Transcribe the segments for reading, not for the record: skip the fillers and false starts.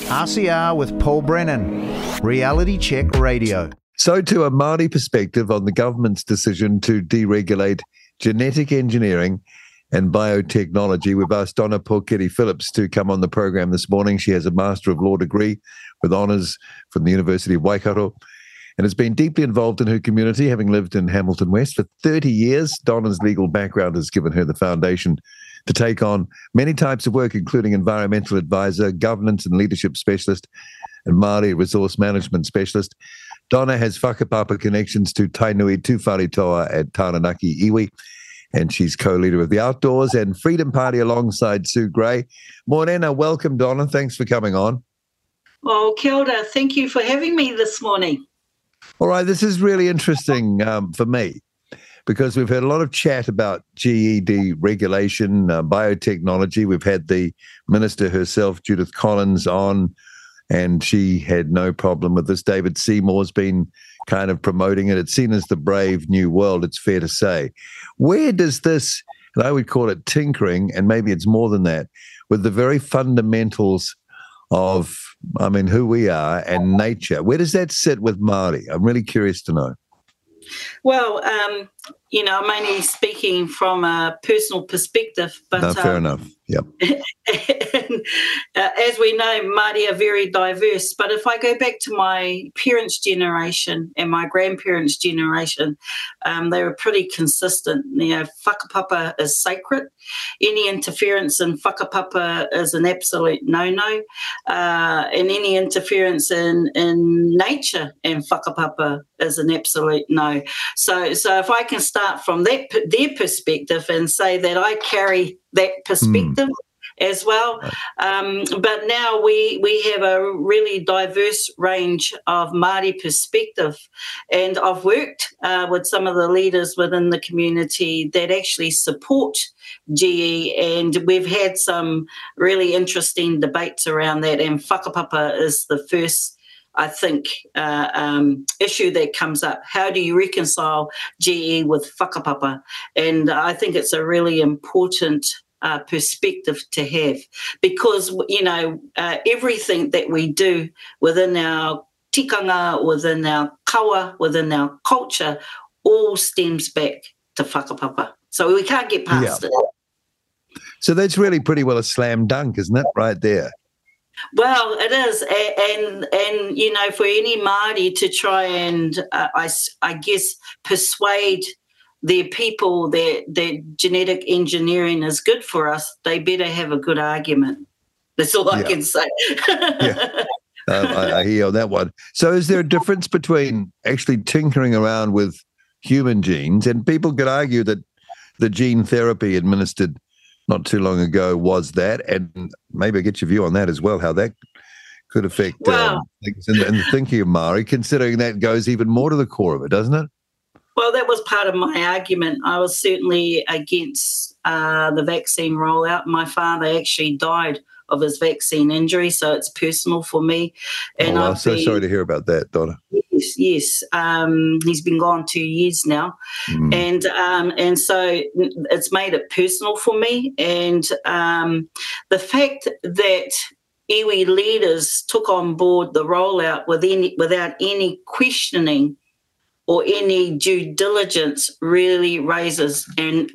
RCR with Paul Brennan, Reality Check Radio. So to a Māori perspective on the government's decision to deregulate genetic engineering and biotechnology, we've asked Donna Pokeri-Phillips to come on the program this morning. She has a Master of Law degree with honours from the University of Waikato and has been deeply involved in her community, having lived in Hamilton West for 30 years. Donna's legal background has given her the foundation to take on many types of work, including environmental advisor, governance and leadership specialist, and Māori resource management specialist. Donna has whakapapa connections to Tainui Tūwhare Toa at Taranaki Iwi, and she's co-leader of the Outdoors and Freedom Party alongside Sue Gray. Morena, welcome, Donna. Thanks for coming on. Well, kia ora. Thank you for having me this morning. All right, this is really interesting for me because we've had a lot of chat about GED regulation, biotechnology. We've had the minister herself, Judith Collins, on, and she had no problem with this. David Seymour's been kind of promoting it. It's seen as the brave new world, it's fair to say. Where does this, and I would call it tinkering, and maybe it's more than that, with the very fundamentals of, who we are and nature, where does that sit with Māori? I'm really curious to know. Well, I'm only speaking from a personal perspective, but no, fair enough. Yep. As we know, Māori are very diverse. But if I go back to my parents' generation and my grandparents' generation, they were pretty consistent. Whakapapa is sacred. Any interference in whakapapa is an absolute no-no. And any interference in nature and whakapapa is an absolute no. So if I can start from their perspective and say that I carry that perspective as well. But now we have a really diverse range of Māori perspective. And I've worked with some of the leaders within the community that actually support GE, and we've had some really interesting debates around that. And whakapapa is the first, I think, issue that comes up. How do you reconcile GE with whakapapa? And I think it's a really important perspective to have, because everything that we do within our tikanga, within our kawa, within our culture, all stems back to whakapapa. So we can't get past it. So that's really pretty well a slam dunk, isn't it, right there? Well, it is, and for any Māori to try and I guess persuade their people that genetic engineering is good for us, they better have a good argument. That's all I can say. I hear on that one. So is there a difference between actually tinkering around with human genes, and people could argue that the gene therapy administered not too long ago was that, and maybe get your view on that as well, how that could affect things in the thinking of Māori, considering that goes even more to the core of it, doesn't it? Well, that was part of my argument. I was certainly against the vaccine rollout. My father actually died of his vaccine injury, so it's personal for me. And I'm so sorry to hear about that, Donna. Yes. He's been gone 2 years now. And so it's made it personal for me. And the fact that iwi leaders took on board the rollout without any questioning or any due diligence really raises a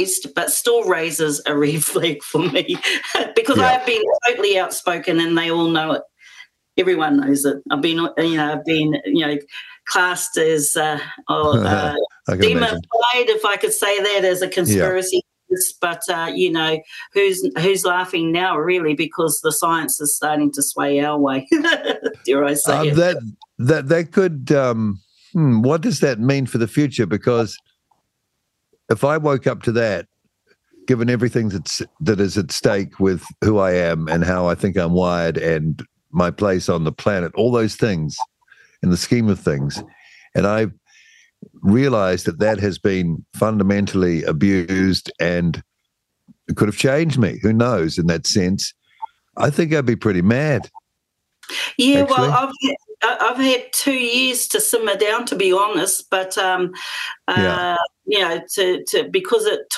red flag for me because I've been totally outspoken and they all know it. Everyone knows it. I've been classed as demonified, if I could say that, as a conspiracy. But who's laughing now, really, because the science is starting to sway our way. Dare I say it? That could. What does that mean for the future? Because if I woke up to that, given everything that is at stake with who I am and how I think I'm wired and my place on the planet, all those things in the scheme of things, and I realized that has been fundamentally abused and it could have changed me, who knows, in that sense, I think I'd be pretty mad. Yeah, actually. Well, I've had 2 years to simmer down, to be honest, but because it took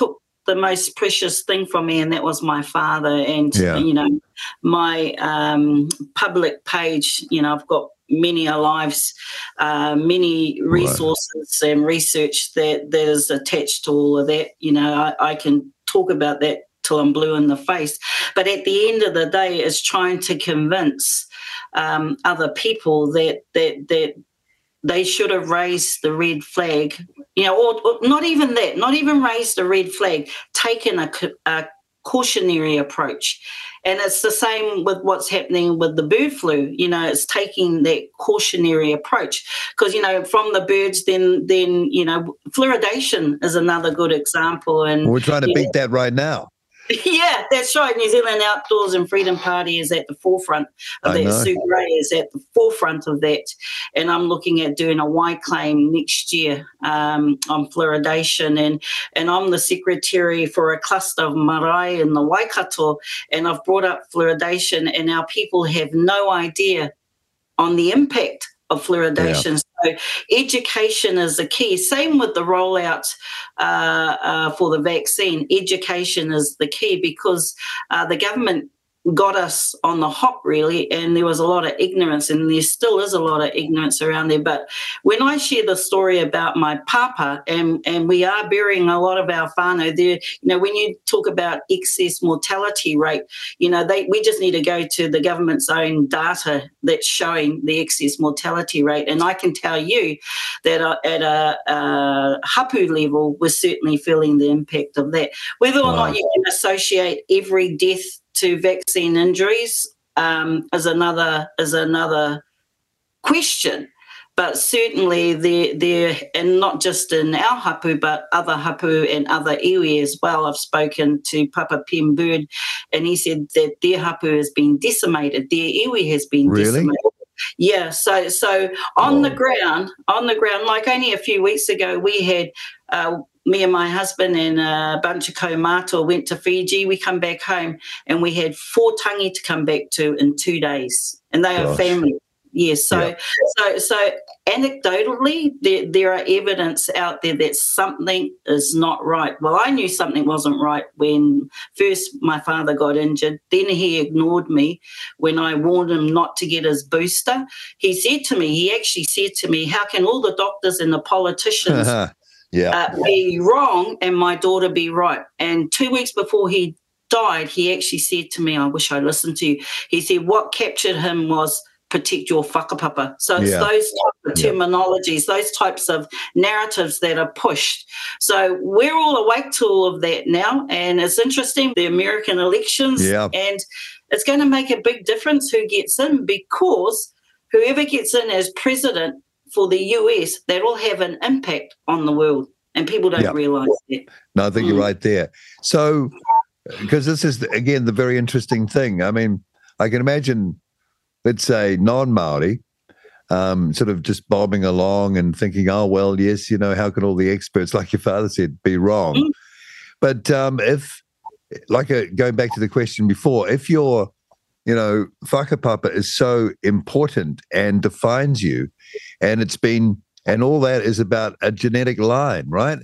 the most precious thing for me, and that was my father. And, Yeah. you know, my public page, you know, I've got many lives, many resources and research that is attached to all of that. You know, I can talk about that till I'm blue in the face. But at the end of the day, it's trying to convince other people that they should have raised the red flag, you know, or not even that, not even raised the red flag, taken a cautionary approach. And it's the same with what's happening with the bird flu. You know, it's taking that cautionary approach because, you know, from the birds, then you know, fluoridation is another good example. And we're trying to beat that right now. Yeah, that's right. New Zealand Outdoors and Freedom Party is at the forefront of that. Sue Gray is at the forefront of that. And I'm looking at doing a Y claim next year on fluoridation. And I'm the secretary for a cluster of marae in the Waikato. And I've brought up fluoridation, and our people have no idea on the impact of fluoridation. Yeah. So education is the key. Same with the rollout for the vaccine. Education is the key because the government got us on the hop, really, and there was a lot of ignorance, and there still is a lot of ignorance around there. But when I share the story about my papa, and we are burying a lot of our whānau there, you know, when you talk about excess mortality rate, you know, we just need to go to the government's own data that's showing the excess mortality rate. And I can tell you that at a hapu level, we're certainly feeling the impact of that. Whether or not you can associate every death to vaccine injuries is another question, but certainly there, and not just in our hapu, but other hapu and other iwi as well. I've spoken to Papa Pem Bird, and he said that their hapu has been decimated, their iwi has been decimated. Yeah, so on the ground, like only a few weeks ago, we had me and my husband and a bunch of kaumātua went to Fiji. We come back home and we had 4 tangi to come back to in 2 days, and they are family. Yes, so anecdotally, there are evidence out there that something is not right. Well, I knew something wasn't right when first my father got injured. Then he ignored me when I warned him not to get his booster. He actually said to me, how can all the doctors and the politicians be wrong and my daughter be right? And 2 weeks before he died, he actually said to me, I wish I listened to you. He said what captured him was protect your whakapapa. So it's those types of terminologies, those types of narratives that are pushed. So we're all awake to all of that now, and it's interesting, the American elections, and it's going to make a big difference who gets in, because whoever gets in as president for the US, that will have an impact on the world, and people don't realise that. No, I think you're right there. So, because this is, again, the very interesting thing. I mean, I can imagine, let's say, non-Māori, sort of just bobbing along and thinking, oh, well, yes, you know, how can all the experts, like your father said, be wrong? Mm. But if, like going back to the question before, if your, you know, whakapapa is so important and defines you, and it's been, and all that is about a genetic line, right?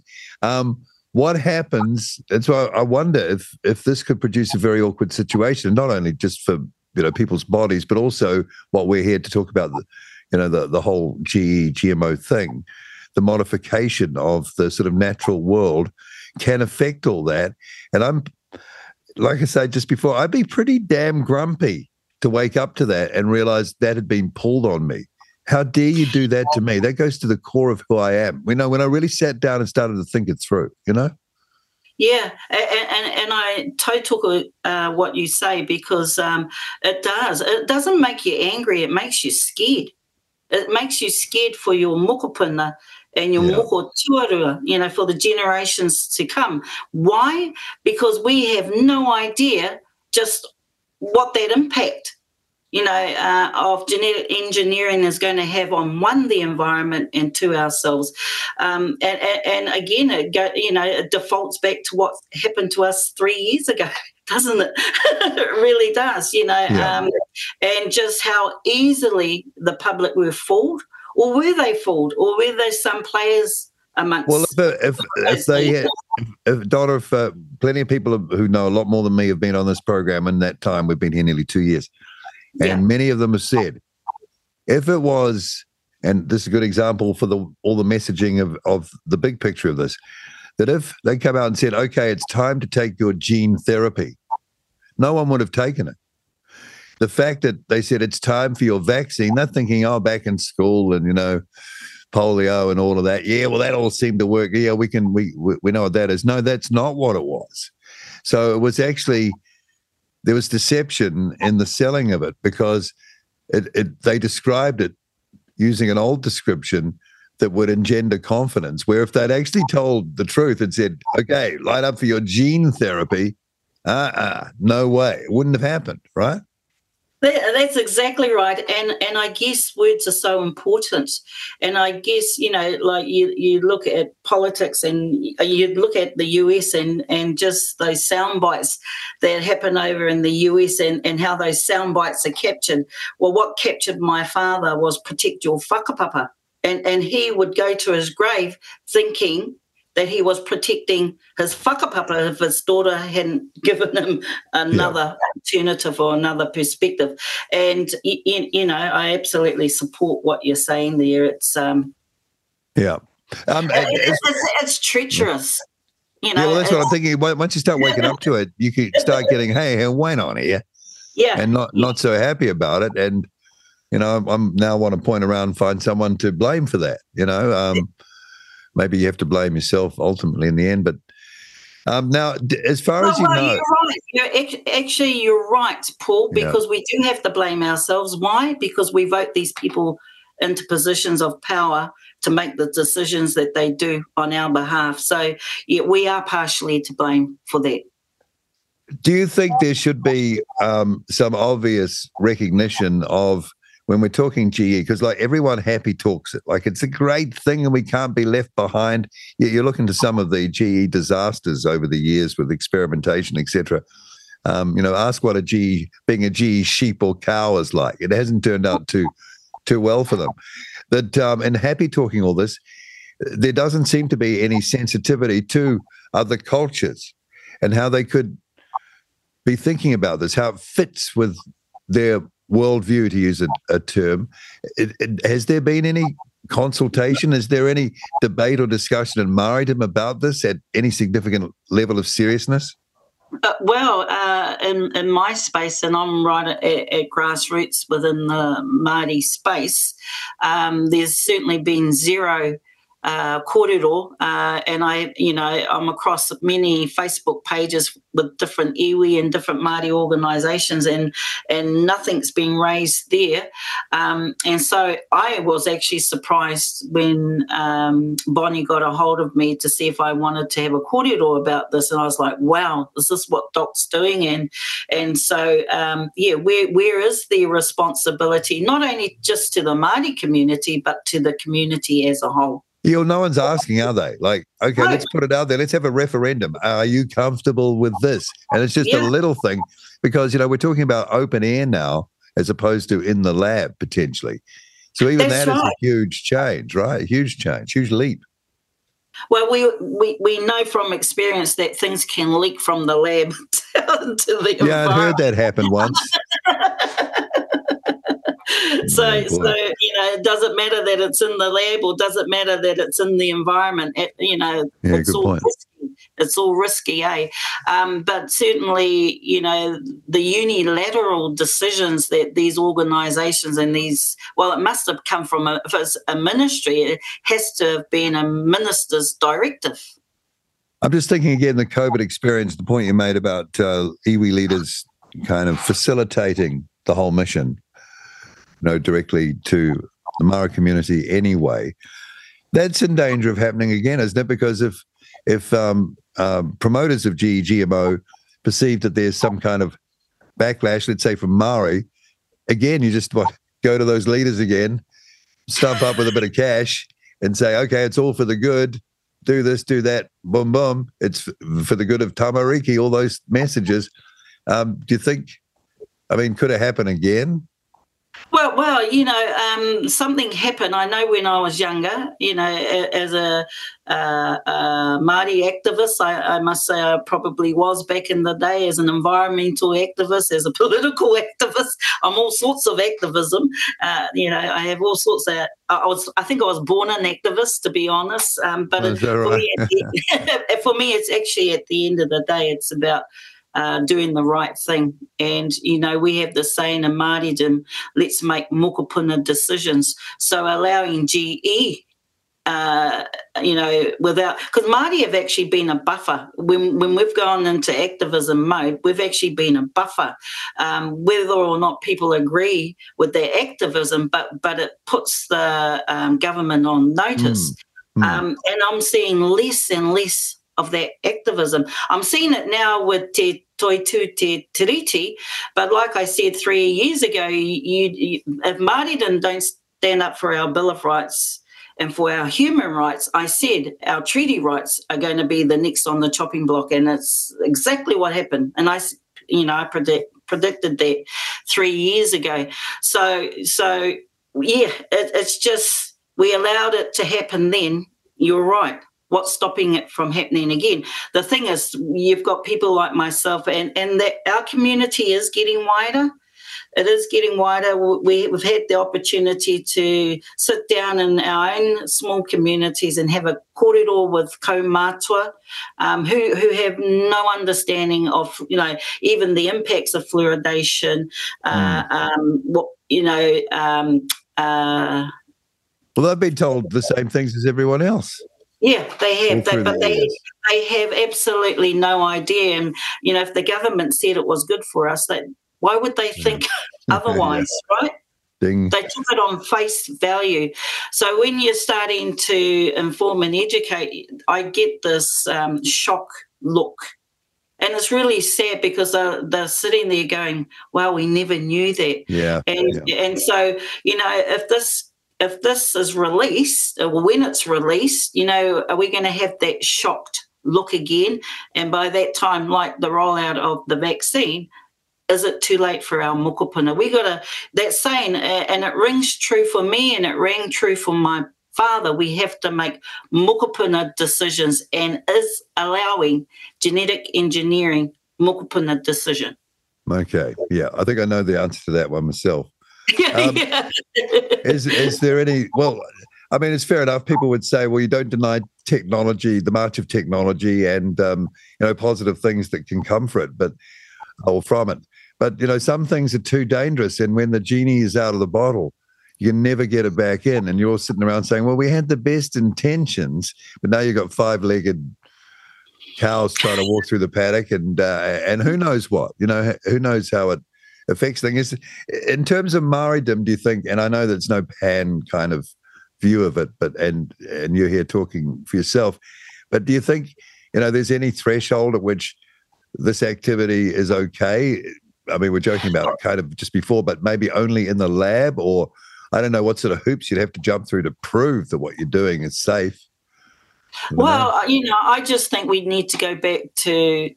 What happens? That's why I wonder if this could produce a very awkward situation, not only just for, you know, people's bodies, but also what we're here to talk about, the whole GMO thing, the modification of the sort of natural world can affect all that. And I'm, like I said just before, I'd be pretty damn grumpy to wake up to that and realize that had been pulled on me. How dare you do that to me? That goes to the core of who I am. You know, when I really sat down and started to think it through, you know? Yeah, and I totally what you say, because it does. It doesn't make you angry. It makes you scared. It makes you scared for your mokopuna and your moko tuarua, you know, for the generations to come. Why? Because we have no idea just what that impact, you know, of genetic engineering is going to have on, one, the environment, and two, ourselves. And again, it defaults back to what happened to us 3 years ago, doesn't it? It really does, you know, and just how easily the public were fooled, or were they fooled, or were there some players amongst. Well, if they had, if Donna, if plenty of people who know a lot more than me have been on this program in that time, we've been here nearly 2 years, and many of them have said, if it was, and this is a good example for all the messaging of the big picture of this, that if they come out and said, okay, it's time to take your gene therapy, no one would have taken it. The fact that they said it's time for your vaccine, they're thinking, oh, back in school and, polio and all of that. Yeah, well, that all seemed to work. Yeah, we know what that is. No, that's not what it was. So it was actually, there was deception in the selling of it, because they described it using an old description that would engender confidence, where if they'd actually told the truth and said, okay, line up for your gene therapy, no way, it wouldn't have happened, right? That's exactly right. And I guess words are so important. And I guess, like you look at politics and you look at the US and just those sound bites that happen over in the US and how those sound bites are captured. Well, what captured my father was protect your whakapapa. And he would go to his grave thinking that he was protecting his whakapapa if his daughter hadn't given him another alternative or another perspective. And, I absolutely support what you're saying there. It's it's treacherous. Well, that's what I'm thinking. Once you start waking up to it, you can start getting, hey, wait on here. Yeah. And not so happy about it. And, I'm now want to point around and find someone to blame for that, Maybe you have to blame yourself ultimately in the end. But now, as far as you know... You're right. You're right, Paul, because we do have to blame ourselves. Why? Because we vote these people into positions of power to make the decisions that they do on our behalf. So, we are partially to blame for that. Do you think there should be some obvious recognition of, when we're talking GE, because like everyone happy talks it, like it's a great thing and we can't be left behind. You look into some of the GE disasters over the years with experimentation, etc. Ask what being a GE sheep or cow is like. It hasn't turned out too well for them. That and happy talking all this, there doesn't seem to be any sensitivity to other cultures and how they could be thinking about this, how it fits with their worldview, to use a term. Has there been any consultation? Is there any debate or discussion in Māoridom about this at any significant level of seriousness? In my space, and I'm right at grassroots within the Māori space, there's certainly been zero kōrero, and I'm across many Facebook pages with different iwi and different Māori organisations, and nothing's been raised there. And so I was actually surprised when Bonnie got a hold of me to see if I wanted to have a kōrero about this, and I was like, wow, is this what Doc's doing? And so where is the responsibility, not only just to the Māori community, but to the community as a whole? No one's asking, are they? Like, okay, let's put it out there. Let's have a referendum. Are you comfortable with this? And it's just a little thing, because, we're talking about open air now as opposed to in the lab potentially. So even that is a huge change, right? A huge change, huge leap. Well, we know from experience that things can leak from the lab to the environment. Yeah, I heard that happen once. So does it matter that it's in the lab, or does it matter that it's in the environment? It's all risky. It's all risky, eh? But certainly, the unilateral decisions that these organisations and it must have come from if it's a ministry, it has to have been a minister's directive. I'm just thinking again, the COVID experience, the point you made about iwi leaders kind of facilitating the whole mission, directly to the Mara community anyway. That's in danger of happening again, isn't it? Because if promoters of GMO perceive that there's some kind of backlash, let's say from Maori, again, you just go to those leaders again, stump up with a bit of cash and say, okay, it's all for the good, do this, do that, boom, boom, it's for the good of Tamariki, all those messages. Do you think, could it happen again? Well, something happened. I know when I was younger, as a Māori activist, I must say I probably was back in the day as an environmental activist, as a political activist. I'm all sorts of activism. I have all sorts of. I think I was born an activist, to be honest. But for me, it's actually at the end of the day, it's about doing the right thing. And, we have the saying in Māoridom, let's make mokopuna decisions. So allowing GE, without, because Māori have actually been a buffer. When we've gone into activism mode, we've actually been a buffer. Whether or not people agree with their activism, but it puts the government on notice. And I'm seeing less and less of that activism. I'm seeing it now with Te Toitū Te Tiriti, but like I said 3 years ago, if Māoridom don't stand up for our Bill of Rights and for our human rights, I said our treaty rights are going to be the next on the chopping block, and it's exactly what happened. And I predicted that 3 years ago. So it's just we allowed it to happen then. You're right. What's stopping it from happening again? The thing is, you've got people like myself, and that our community is getting wider. It is getting wider. We've had the opportunity to sit down in our own small communities and have a kōrero with kaumātua who have no understanding of, even the impacts of fluoridation. Well, they've been told the same things as everyone else. Yeah, they have, but they have absolutely no idea. And, if the government said it was good for us, why would they think otherwise, right? Ding. They took it on face value. So when you're starting to inform and educate, I get this shock look. And it's really sad because they're sitting there going, well, we never knew that. Yeah. And so, if this is released, or when it's released, are we going to have that shocked look again? And by that time, like the rollout of the vaccine, is it too late for our mokopuna? That saying, and it rings true for me and it rang true for my father, we have to make mokopuna decisions, and is allowing genetic engineering mokopuna decision. Okay, yeah, I think I know the answer to that one myself. Is there any? Well, I mean, it's fair enough. People would say, well, you don't deny technology, the march of technology, and positive things that can come from it, but some things are too dangerous, and when the genie is out of the bottle, you can never get it back in. And you're sitting around saying, well, we had the best intentions, but now you've got five-legged cows trying to walk through the paddock, and who knows what? Who knows how it affects things. In terms of Māoridom, do you think, and I know that it's no pan kind of view of it, but and you're here talking for yourself, but do you think, there's any threshold at which this activity is okay? I mean, we're joking about it kind of just before, but maybe only in the lab, or I don't know what sort of hoops you'd have to jump through to prove that what you're doing is safe. Well, I just think we need to go back to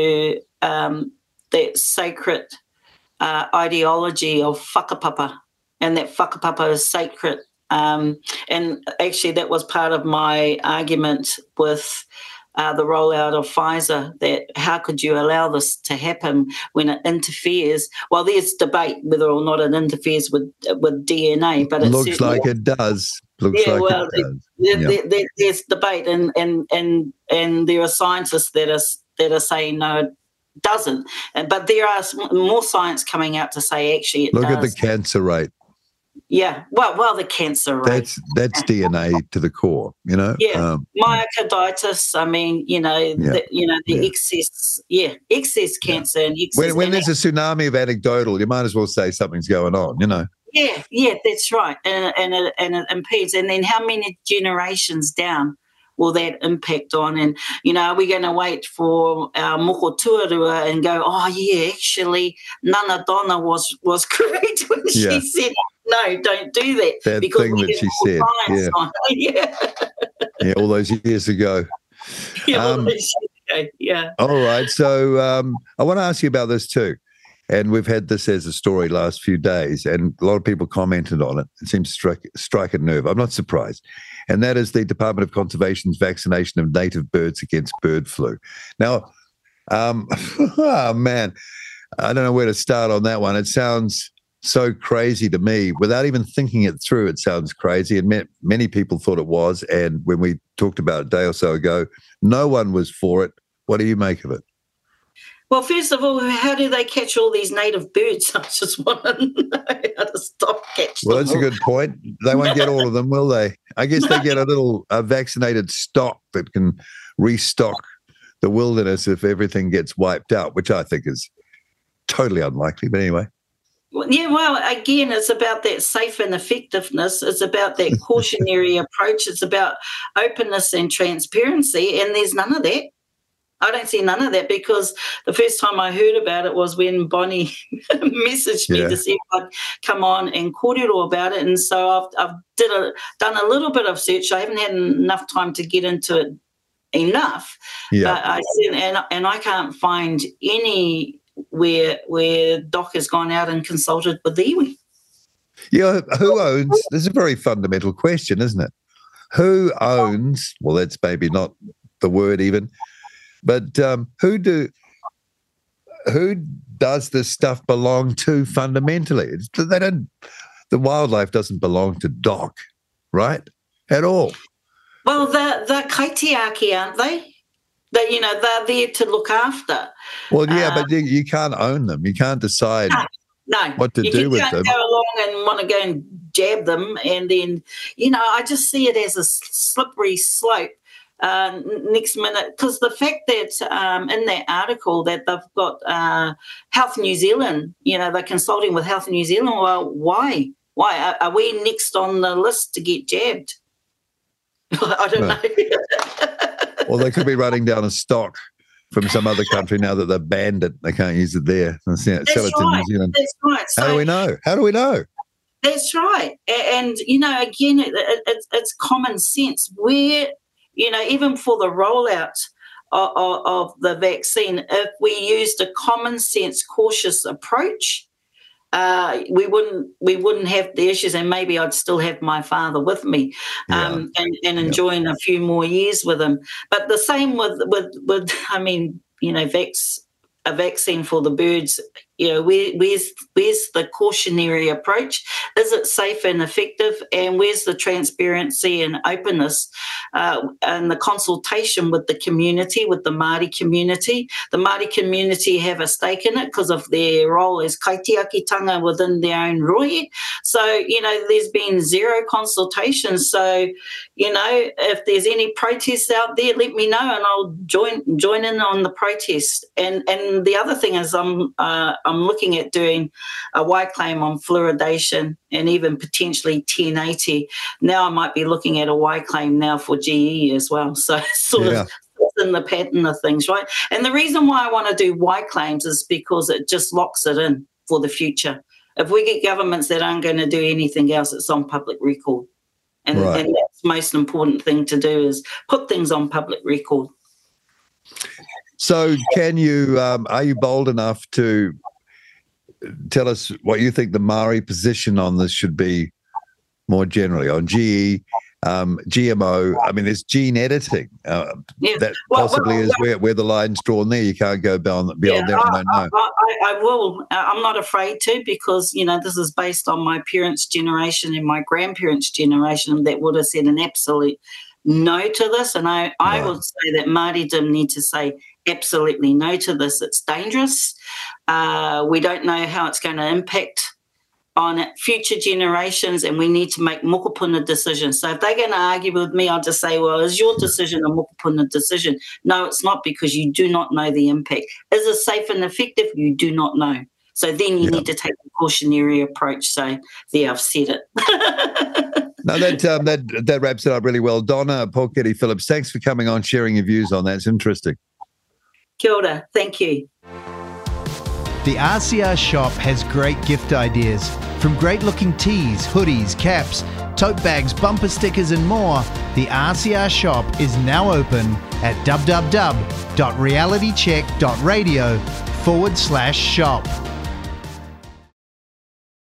that sacred ideology of whakapapa, and that whakapapa is sacred. And actually that was part of my argument with the rollout of Pfizer, that how could you allow this to happen when it interferes? Well, there's debate whether or not it interferes with DNA, but it looks like it does. There's debate, and there are scientists that are saying no, it doesn't. But there are more science coming out to say actually it does. Look at the cancer rate. Yeah, well, the cancer rate. That's DNA to the core, Yeah, myocarditis. I mean, excess cancer and excess. When there's a tsunami of anecdotal, you might as well say something's going on, Yeah, that's right, and it impedes. And then how many generations down will that impact on? And, are we going to wait for our moko tuarua and go, oh, yeah, actually, Nana Donna was correct when she said, no, don't do that. That thing that she said. Yeah, all those years ago. Yeah, all those years ago, yeah. All right, so I want to ask you about this too. And we've had this as a story last few days, and a lot of people commented on it. It seems to strike a nerve. I'm not surprised. And that is the Department of Conservation's vaccination of native birds against bird flu. Now, oh man, I don't know where to start on that one. It sounds so crazy to me. Without even thinking it through, it sounds crazy. And many people thought it was. And when we talked about it a day or so ago, no one was for it. What do you make of it? Well, first of all, how do they catch all these native birds? I just want to know how to stop catching them. Well, that's a good point. They won't get all of them, will they? I guess they get a little vaccinated stock that can restock the wilderness if everything gets wiped out, which I think is totally unlikely. But anyway. Yeah, well, again, it's about that safe and effectiveness. It's about that cautionary approach. It's about openness and transparency, and there's none of that. I don't see none of that, because the first time I heard about it was when Bonnie messaged me to see if I'd come on and kōrero about it. And so I've done a little bit of search. I haven't had enough time to get into it enough. Yeah. And I can't find any where Doc has gone out and consulted with the iwi. Yeah, who owns? This is a very fundamental question, isn't it? Who owns? Well, that's maybe not the word even. But who does this stuff belong to fundamentally? The wildlife doesn't belong to Doc, right? At all. Well, they're kaitiaki, aren't they? They're there to look after. Well, yeah, but you can't own them. You can't decide what to do with them. You can't go along and want to go and jab them, and then, I just see it as a slippery slope. Next minute, because the fact that in that article that they've got Health New Zealand, they're consulting with Health New Zealand. Well, why? Are we next on the list to get jabbed? I don't know. Well, they could be running down a stock from some other country now that they've banned it. They can't use it there. Sell it to New Zealand. That's right. How do we know? That's right. And again, it's common sense. Where even for the rollout of the vaccine, if we used a common sense, cautious approach, we wouldn't have the issues, and maybe I'd still have my father with me, and enjoying a few more years with him. But the same with a vaccine for the birds. Where's the cautionary approach? Is it safe and effective? And where's the transparency and openness and the consultation with the community, with the Māori community? The Māori community have a stake in it because of their role as kaitiakitanga within their own rohe. So, there's been zero consultation. So, if there's any protests out there, let me know and I'll join in on the protest. And the other thing is I'm looking at doing a Y claim on fluoridation and even potentially 1080. Now I might be looking at a Y claim now for GE as well. So sort of in the pattern of things, right? And the reason why I want to do Y claims is because it just locks it in for the future. If we get governments that aren't going to do anything else, it's on public record. And that's the most important thing to do, is put things on public record. So can you, are you bold enough to tell us what you think the Maori position on this should be more generally, on GE, GMO? I mean, there's gene editing. That possibly is where the line's drawn there. You can't go beyond that. I will. I'm not afraid to, because, this is based on my parents' generation and my grandparents' generation that would have said an absolute no to this. And I would say that Māoridom need to say absolutely no to this. It's dangerous. We don't know how it's going to impact on future generations, and we need to make mokopuna decisions. So if they're going to argue with me, I'll just say, well, is your decision a mokopuna decision? No, it's not, because you do not know the impact. Is it safe and effective? You do not know. So then you need to take a cautionary approach. So there, I've said it. No, that wraps it up really well. Donna Poketi-Phillips, thanks for coming on, sharing your views on that. It's interesting. Kia ora. Thank you. The RCR shop has great gift ideas. From great-looking tees, hoodies, caps, tote bags, bumper stickers and more, the RCR shop is now open at www.realitycheck.radio/shop.